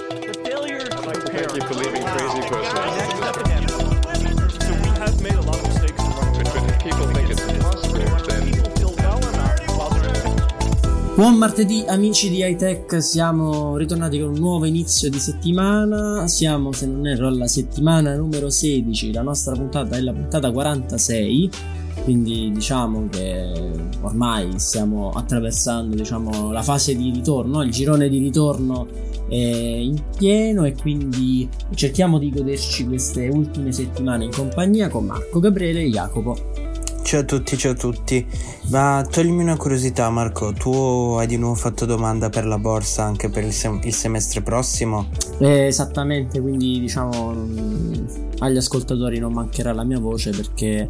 Buon martedì amici di iTech, siamo ritornati con un nuovo inizio di settimana. Siamo, se non erro, alla settimana numero 16, la nostra puntata è la puntata 46, quindi diciamo che ormai stiamo attraversando, diciamo, la fase di ritorno, il girone di ritorno è in pieno e quindi cerchiamo di goderci queste ultime settimane in compagnia con Marco, Gabriele e Jacopo. Ciao a tutti, ma toglimi una curiosità Marco, tu hai di nuovo fatto domanda per la borsa anche per il semestre prossimo? Esattamente, quindi diciamo agli ascoltatori non mancherà la mia voce perché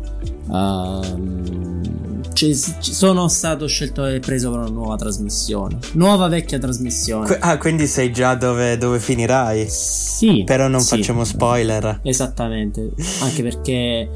sono stato scelto e preso per una nuova trasmissione, nuova vecchia trasmissione. Quindi sai già dove finirai? Sì. Però non facciamo spoiler. Esattamente, anche perché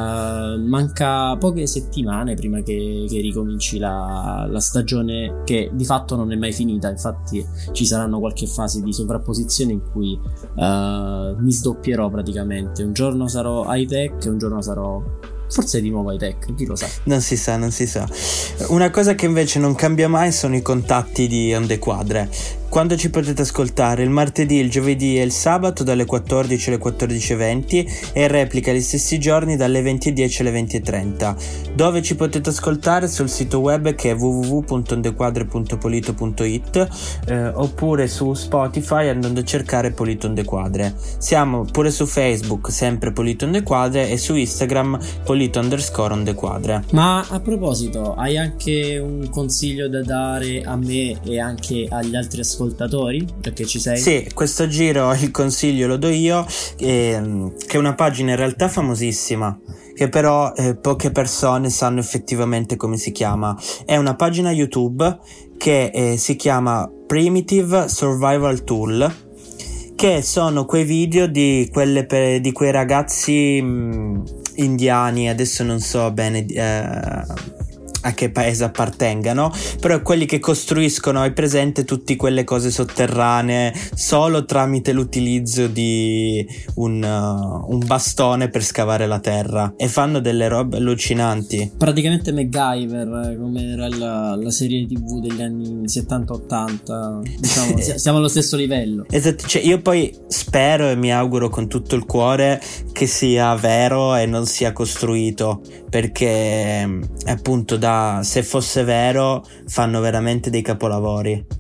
manca poche settimane prima che ricominci la stagione, che di fatto non è mai finita. Infatti ci saranno qualche fase di sovrapposizione in cui mi sdoppierò praticamente. Un giorno sarò high-tech e un giorno sarò forse di nuovo high-tech, chi lo sa. Non si sa. Una cosa che invece non cambia mai sono i contatti di Onde Quadre. Quando ci potete ascoltare? Il martedì, il giovedì e il sabato dalle 14 alle 14:20 e in replica gli stessi giorni dalle 20:10 alle 20:30. Dove ci potete ascoltare? Sul sito web che è www.ondequadre.polito.it oppure su Spotify andando a cercare Polito Onde Quadre. Siamo pure su Facebook, sempre Polito Onde Quadre, e su Instagram Polito_Onde Quadre. Ma a proposito, hai anche un consiglio da dare a me e anche agli altri ascoltatori, già che ci sei? Sì, questo giro il consiglio lo do io, che è una pagina in realtà famosissima, che però poche persone sanno effettivamente come si chiama. È una pagina YouTube che si chiama Primitive Survival Tool, che sono quei video di quei ragazzi indiani, adesso non so bene a che paese appartengano, però quelli che costruiscono, hai presente, tutte quelle cose sotterranee solo tramite l'utilizzo di un bastone per scavare la terra, e fanno delle robe allucinanti. Praticamente MacGyver, come era la serie TV degli anni 70-80, diciamo. Siamo allo stesso livello. Esatto, cioè io poi spero e mi auguro con tutto il cuore che sia vero e non sia costruito, perché appunto se fosse vero fanno veramente dei capolavori,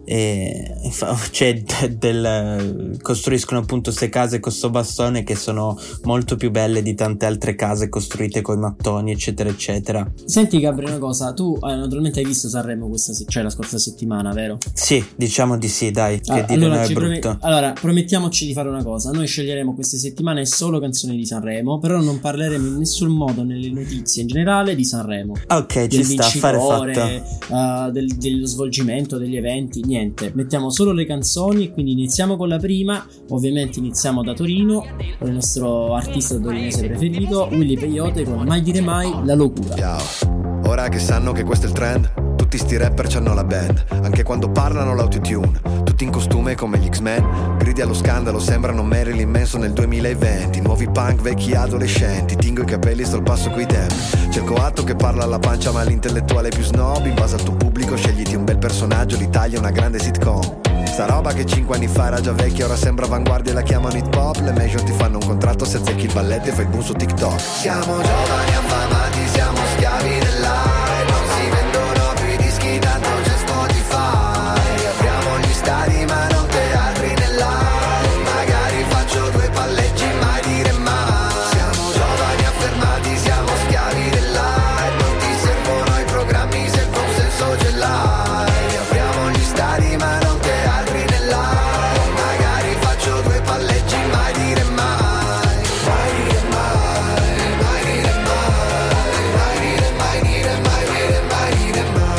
costruiscono appunto queste case con sto bastone che sono molto più belle di tante altre case costruite coi mattoni eccetera eccetera. Senti Gabri, una cosa, tu naturalmente hai visto Sanremo la scorsa settimana, vero? Sì, diciamo di sì, dai, che allora, è brutto. Allora promettiamoci di fare una cosa: noi sceglieremo queste settimane solo canzoni di Sanremo, però non parleremo in nessun modo nelle notizie in generale di Sanremo. Ok, ci sta, fare fatto. Dello svolgimento degli eventi, niente, mettiamo solo le canzoni. Quindi iniziamo con la prima, ovviamente iniziamo da Torino con il nostro artista torinese preferito, Willy Peyote, con Mai dire mai, La locura. Ciao. Ora che sanno che questo è il trend, tutti sti rapper c'hanno la band, anche quando parlano l'autotune, tutti in costume come gli X-Men, gridi allo scandalo, sembrano Marilyn Manson nel 2020, nuovi punk, vecchi adolescenti, tingo i capelli, sto al passo coi tempi, c'è il coatto che parla alla pancia ma l'intellettuale più snob, in base al tuo pubblico scegliti un bel personaggio, l'Italia è una grande sitcom. Sta roba che 5 anni fa era già vecchia, ora sembra avanguardia e la chiamano hip hop. Le major ti fanno un contratto se azzecchi il balletto e fai il boom su TikTok. Siamo giovani affamati, siamo schiavi dell'hype, non si vendono più i dischi, tanto c'è Spotify. Apriamo gli stadi ma non teatri nell'aria, magari faccio 2 palleggi, mai dire mai. Siamo giovani affermati, siamo schiavi dell'hype, non ti servono i programmi se il tuo senso ce l'hai. Apriamo gli stadi ma non teatri nell'aria, magari faccio 2 palleggi, mai dire mai. Mai dire mai, mai dire mai, mai dire mai, dire mai, dire mai, dire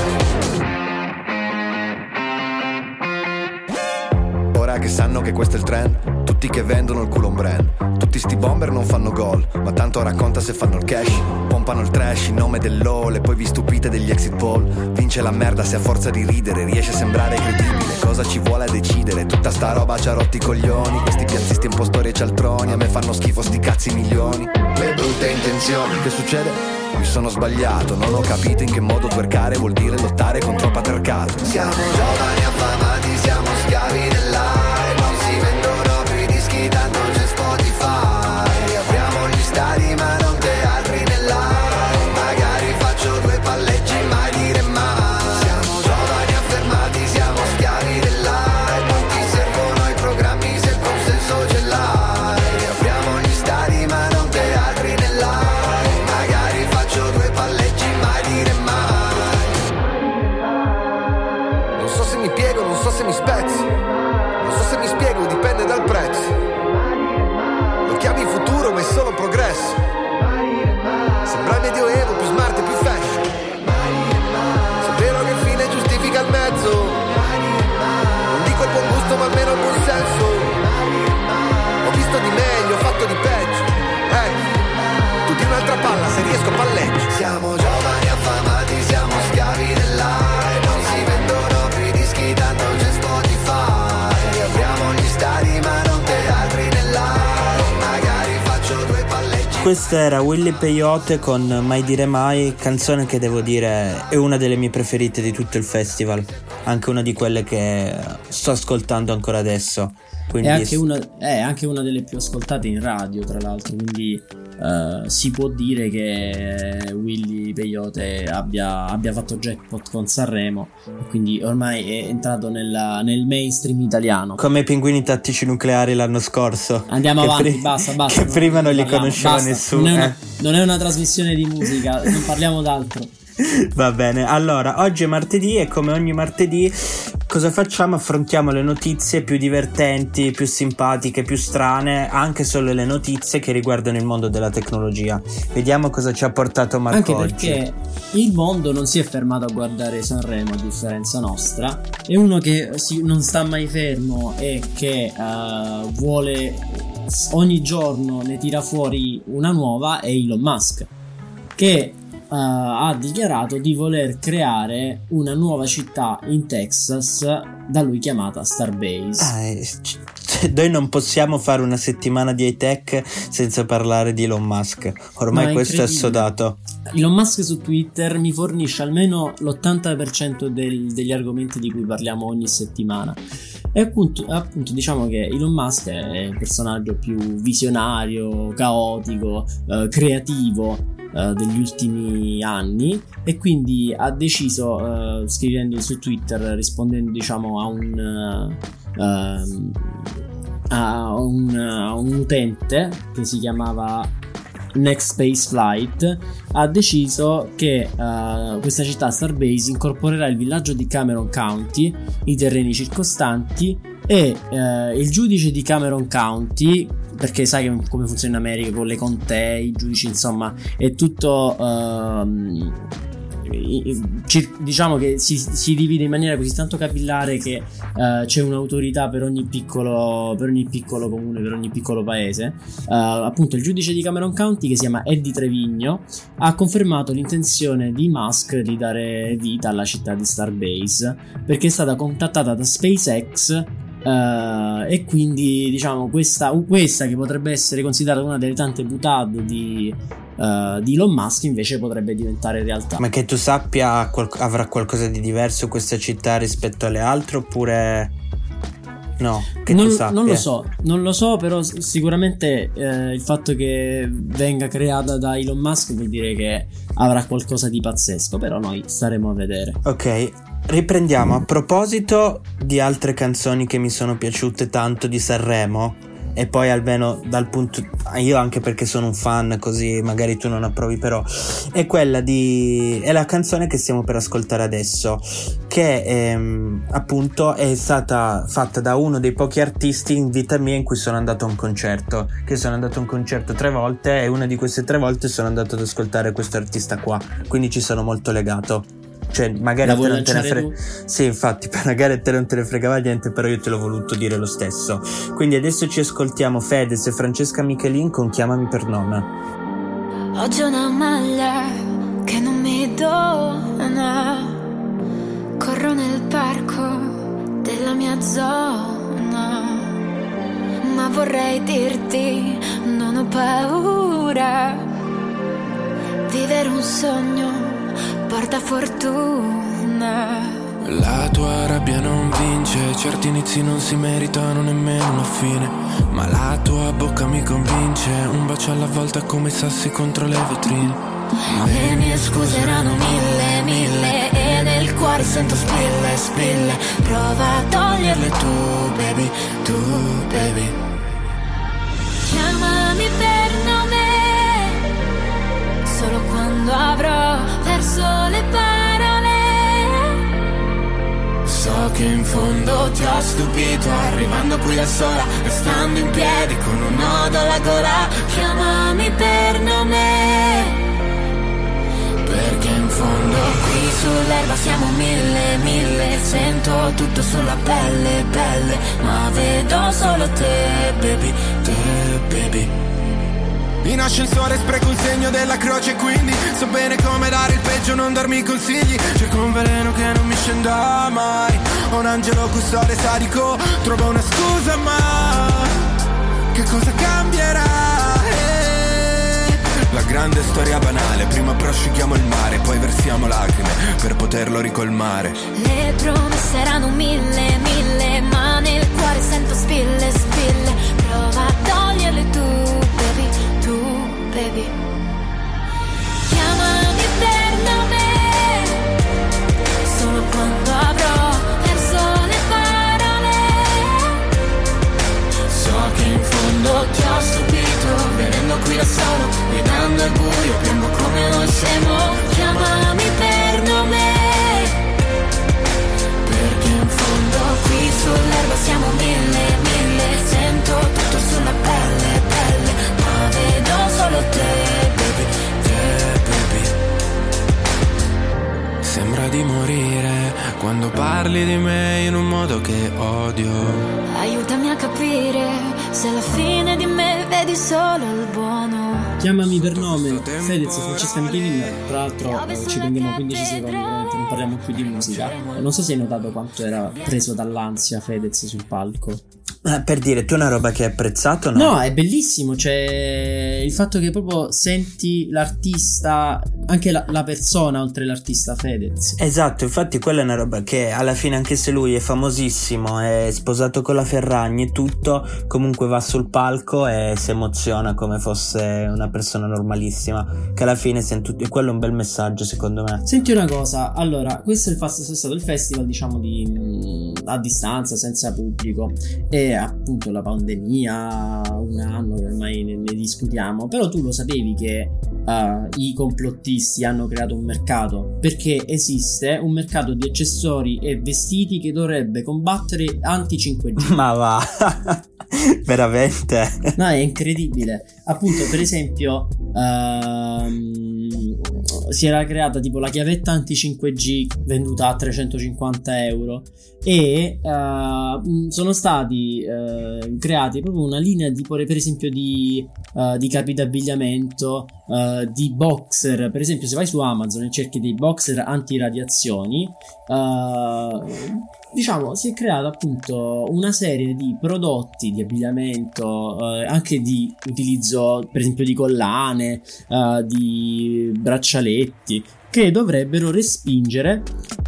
mai. Ora che sanno che questo è il trend, tutti che vendono il culo un brand, tutti sti bomber non fanno gol, ma tanto racconta se fanno il cash. pompano il trash in nome dell'all e poi vi stupite degli exit poll. Vince la merda se a forza di ridere riesce a sembrare credibile. Cosa ci vuole a decidere? Tutta sta roba ci ha rotti i coglioni. Questi piazzisti impostori e cialtroni, a me fanno schifo sti cazzi milioni. Le brutte intenzioni. Che succede? Mi sono sbagliato, non ho capito in che modo twerkare vuol dire lottare contro il patriarcato. Siamo giovani affamati, siamo schiavi dell'aria. Non si vendono più i dischi, tanto c'è Spotify. Apriamo gli stadi ma non teatri nell'aria. Magari faccio 2 palleggi, mai dire mai. Siamo giovani affermati, siamo schiavi dell'aria. Non ti servono i programmi se il consenso ce l'hai. Apriamo gli stadi ma non teatri nell'aria. Magari faccio 2 palleggi, mai dire mai. Non so se mi piego, non so se mi spezzo. Non so se mi spiego, dipende dal prezzo. Lo chiami futuro ma è solo progresso. Sembra il medioevo, più smart e più fashion. Se è vero che il fine giustifica il mezzo. Non dico il buon gusto ma almeno il buon senso. Ho visto di meglio, ho fatto di peggio. Tu di un'altra palla, se riesco palleggio. Siamo giovani affamati, siamo schiavi dell'aria. Non si vendono più i dischi, tanto c'è Spotify. Apriamo gli stadi ma non teatri nell'aria. Magari faccio 2 palleggi. Questo era Willy Peyote con Mai dire mai, canzone che devo dire è una delle mie preferite di tutto il festival, anche una di quelle che sto ascoltando ancora adesso. Quindi è anche una delle più ascoltate in radio, tra l'altro, quindi si può dire che Willy Peyote abbia fatto jackpot con Sanremo e quindi ormai è entrato nel mainstream italiano, come i Pinguini Tattici Nucleari l'anno scorso. Andiamo avanti, basta che prima non li conosceva nessuno. Non è una trasmissione di musica, non parliamo d'altro. Va bene, allora oggi è martedì e come ogni martedì cosa facciamo? Affrontiamo le notizie più divertenti, più simpatiche, più strane, anche solo le notizie che riguardano il mondo della tecnologia. Vediamo cosa ci ha portato Marco anche oggi. Perché il mondo non si è fermato a guardare Sanremo, a differenza nostra. È uno che non sta mai fermo e che vuole ogni giorno ne tira fuori una nuova. È Elon Musk, che ha dichiarato di voler creare una nuova città in Texas, da lui chiamata Starbase. Noi non possiamo fare una settimana di high-tech senza parlare di Elon Musk. Ormai questo è assodato. Elon Musk su Twitter mi fornisce almeno l'80% degli argomenti di cui parliamo ogni settimana. E appunto diciamo che Elon Musk è il personaggio più visionario, caotico, creativo degli ultimi anni, e quindi ha deciso, scrivendo su Twitter, rispondendo diciamo a un utente che si chiamava Next Space Flight, ha deciso che questa città Starbase incorporerà il villaggio di Cameron County, i terreni circostanti e il giudice di Cameron County, perché sai come funziona in America con le contee, i giudici, insomma è tutto diciamo che si divide in maniera così tanto capillare che c'è un'autorità per ogni piccolo comune, per ogni piccolo paese. Appunto il giudice di Cameron County, che si chiama Eddie Trevigno, ha confermato l'intenzione di Musk di dare vita alla città di Starbase, perché è stata contattata da SpaceX. E quindi diciamo questa che potrebbe essere considerata una delle tante butade di Elon Musk invece potrebbe diventare realtà. Ma che tu sappia avrà qualcosa di diverso questa città rispetto alle altre, oppure no? Che tu sappia. Non lo so, però sicuramente il fatto che venga creata da Elon Musk vuol dire che avrà qualcosa di pazzesco, però noi staremo a vedere. Ok, riprendiamo. A proposito di altre canzoni che mi sono piaciute tanto di Sanremo, e poi almeno dal punto, io anche perché sono un fan, così magari tu non approvi, però è la canzone che stiamo per ascoltare adesso, che appunto è stata fatta da uno dei pochi artisti in vita mia in cui sono andato a un concerto, che sono andato a un concerto 3 volte e una di queste 3 volte sono andato ad ascoltare questo artista qua, quindi ci sono molto legato. Cioè magari a te non te ne frega. Sì, infatti magari a te non te ne fregava niente, però io te l'ho voluto dire lo stesso. Quindi adesso ci ascoltiamo Fedez e Francesca Michelin con Chiamami per nome. Oggi una maglia dona. Corro nel parco della mia zona, ma vorrei dirti non ho paura. Vivere un sogno porta fortuna. La tua rabbia non vince, certi inizi non si meritano nemmeno una fine, ma la tua bocca mi convince, un bacio alla volta come i sassi contro le vetrine. Le mie scuse erano mille e nel cuore sento spille. Prova a toglierle tu baby. Chiamami per nome solo quando avrò perso le parole. So che in fondo ti ho stupito, arrivando qui da sola, restando in piedi con un nodo alla gola. Chiamami per nome, perché in fondo qui sull'erba siamo mille. Sento tutto sulla pelle, ma vedo solo te, baby. In ascensore spreco un segno della croce, quindi so bene come dare il peggio, non darmi consigli. Cerco un veleno che non mi scenda mai, ho un angelo custode sadico, trovo una scusa, ma che cosa cambierà? La grande storia banale, prima prosciughiamo il mare, poi versiamo lacrime per poterlo ricolmare. Le promesse erano mille, ma nel cuore sento spille. Prova a toglierle tu baby. Chiamami per nome solo quando avrò perso le parole. So che in fondo ti ho stupito, venendo qui da solo, guidando il buio, piango come noi siamo. Chiamami per nome, perché in fondo qui sull'erba siamo mille. Sento tutto sulla pelle, ma vedo solo te, baby. Sembra di morire quando parli di me in un modo che odio. Aiutami a capire se alla fine di me vedi solo il buono. Chiamami per nome, Fedez e Francesca Michelin. Tra l'altro ci prendiamo 15 secondi, veramente non parliamo più di musica. Non so se hai notato quanto era preso dall'ansia Fedez sul palco. Per dire, tu una roba che hai apprezzato, no? No, è bellissimo, cioè il fatto che proprio senti l'artista, anche la persona oltre l'artista Fedez. Esatto, infatti quella è una roba che alla fine, anche se lui è famosissimo, è sposato con la Ferragni e tutto, comunque va sul palco e si emoziona come fosse una persona normalissima, che alla fine e quello è un bel messaggio secondo me. Senti una cosa, allora, questo è stato il festival, diciamo, a distanza, senza pubblico, e appunto la pandemia, un anno che ormai ne discutiamo, però tu lo sapevi che i complottisti hanno creato un mercato, perché esiste un mercato di accessori e vestiti che dovrebbe combattere anti-5G. Ma va, veramente? No, è incredibile. Appunto, per esempio, si era creata tipo la chiavetta anti-5G venduta a 350 euro e sono stati creati proprio una linea di, per esempio, di capi d'abbigliamento, di boxer. Per esempio, se vai su Amazon e cerchi dei boxer antiradiazioni, diciamo, si è creata appunto una serie di prodotti di abbigliamento, anche di utilizzo, per esempio, di collane, di braccialetti, che dovrebbero respingere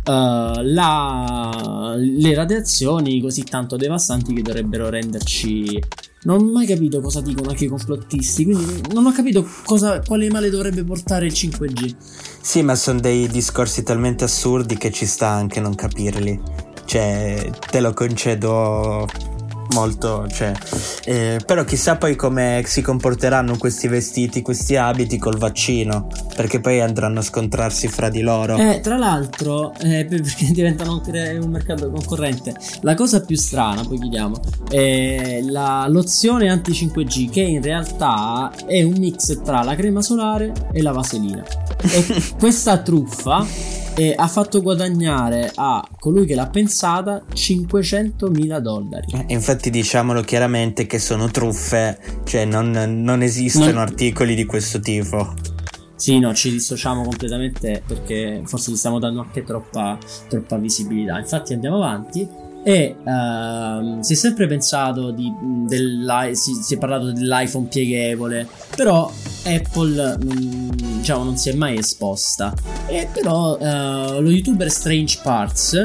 le radiazioni così tanto devastanti che dovrebbero renderci... Non ho mai capito cosa dicono anche i complottisti, quindi non ho capito quale male dovrebbe portare il 5G. Sì, ma sono dei discorsi talmente assurdi che ci sta anche non capirli. Cioè, te lo concedo molto, cioè, però chissà poi come si comporteranno questi vestiti, questi abiti col vaccino, perché poi andranno a scontrarsi fra di loro. Tra l'altro, perché diventano un mercato concorrente. La cosa più strana, poi chiediamo, è la lozione anti-5G, che in realtà è un mix tra la crema solare e la vaselina. E questa truffa ha fatto guadagnare a colui che l'ha pensata $500.000. Infatti diciamolo chiaramente che sono truffe, cioè non esistono articoli di questo tipo. Sì, no, ci dissociamo completamente perché forse gli stiamo dando anche troppa visibilità. Infatti andiamo avanti e si è sempre pensato si è parlato dell'iPhone pieghevole, però Apple non si è mai esposta. E però lo youtuber Strange Parts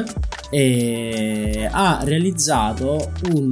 ha realizzato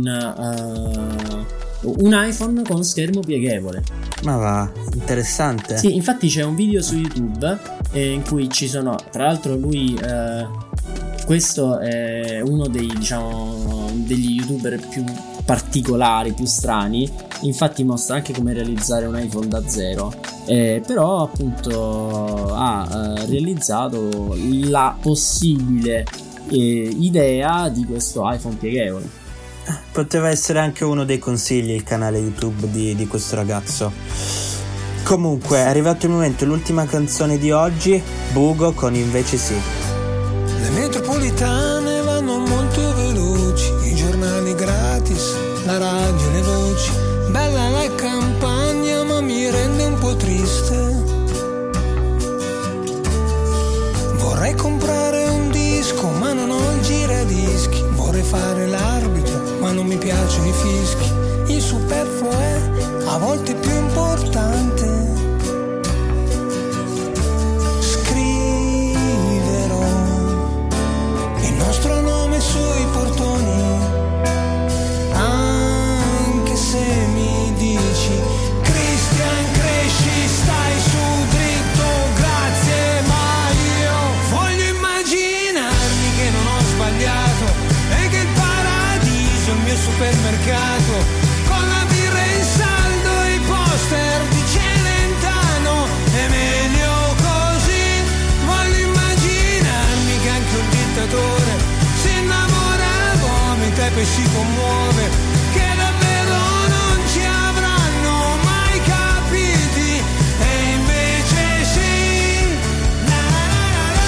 un iPhone con schermo pieghevole. Ma va, interessante. Sì, infatti c'è un video su YouTube in cui ci sono, tra l'altro lui, questo è uno degli youtuber più particolari, più strani. Infatti mostra anche come realizzare un iPhone da zero, però appunto ha realizzato la possibile idea di questo iPhone pieghevole. Poteva essere anche uno dei consigli il canale YouTube di questo ragazzo. Comunque è arrivato il momento, l'ultima canzone di oggi, Bugo con Invece Sì. Le metropolitane vanno molto veloci, i giornali gratis, la radio, le voci. Bella la campagna ma mi rende un po' triste. Vorrei comprare un disco ma non ho il giradischi. Vorrei fare l'arbitro ma non mi piacciono i fischi. Il superfluo è a volte più importante. Scriverò il nostro nome sui portoni, anche se mi dici Christian cresci, stai su dritto, grazie, ma io voglio immaginarmi che non ho sbagliato e che il paradiso è il mio supermercato, con la birra in saldo e i poster di Celentano. È meglio così, voglio immaginarmi che anche un dittatore si innamora, vomita e poi si commuove, che davvero non ci avranno mai capiti, e invece sì. La la la la.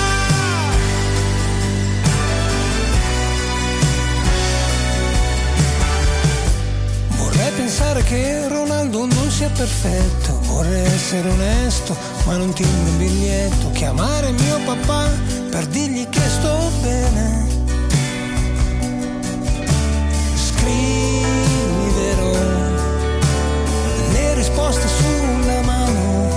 Vorrei pensare che Ronaldo non sia perfetto, vorrei essere onesto ma non ti un biglietto, chiamare mio papà per dirgli che sto bene. Scriverò le risposte sulla mano,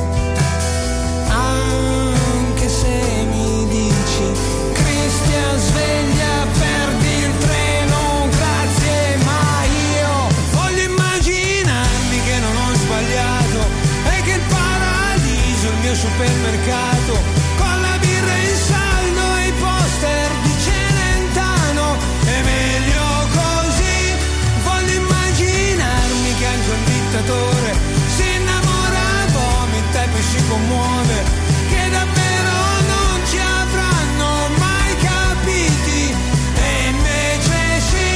anche se mi dici Cristian sveglia, perdi il treno, grazie, ma io voglio immaginarmi che non ho sbagliato e che il paradiso è il mio supermercato, con la birra in saldo e i poster di Celentano. È meglio così, voglio immaginarmi che anche un dittatore si innamora, vomita e poi si commuove, che davvero non ci avranno mai capiti, e invece sì.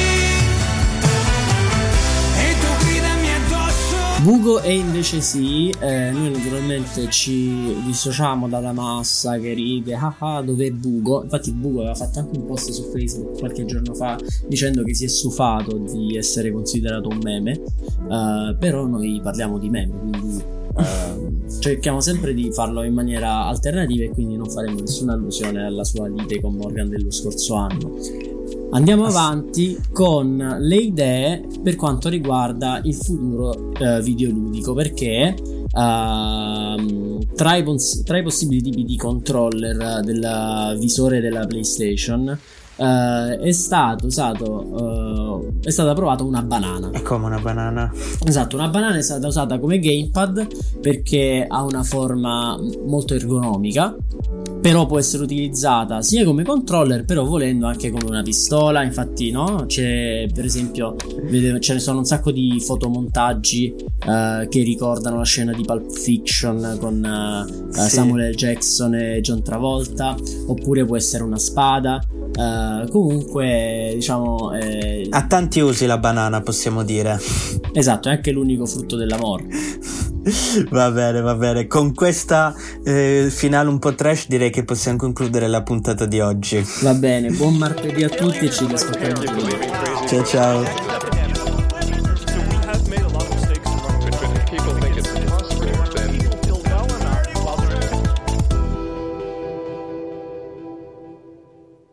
E tu gridami addosso. Bugo e invece sì, noi naturalmente ci dissociamo dalla massa che ride, dov'è Bugo? Infatti Bugo aveva fatto anche un post su Facebook qualche giorno fa dicendo che si è stufato di essere considerato un meme, però noi parliamo di meme, quindi cerchiamo sempre di farlo in maniera alternativa e quindi non faremo nessuna allusione alla sua lite con Morgan dello scorso anno. Andiamo avanti con le idee per quanto riguarda il futuro videoludico, perché tra i possibili tipi di controller del visore della PlayStation è stata provata una banana. È come una banana. Esatto, una banana è stata usata come gamepad perché ha una forma molto ergonomica, però può essere utilizzata sia come controller, però volendo anche come una pistola. Infatti, no? C'è, per esempio, ce ne sono un sacco di fotomontaggi che ricordano la scena di Pulp Fiction con Samuel L. Jackson e John Travolta, oppure può essere una spada. Comunque, diciamo, ha tanti usi la banana, possiamo dire. Esatto, è anche l'unico frutto dell'amore. Va bene. Con questa finale un po' trash direi che possiamo concludere la puntata di oggi. Va bene, buon martedì a tutti e ci ascoltiamo. Ciao.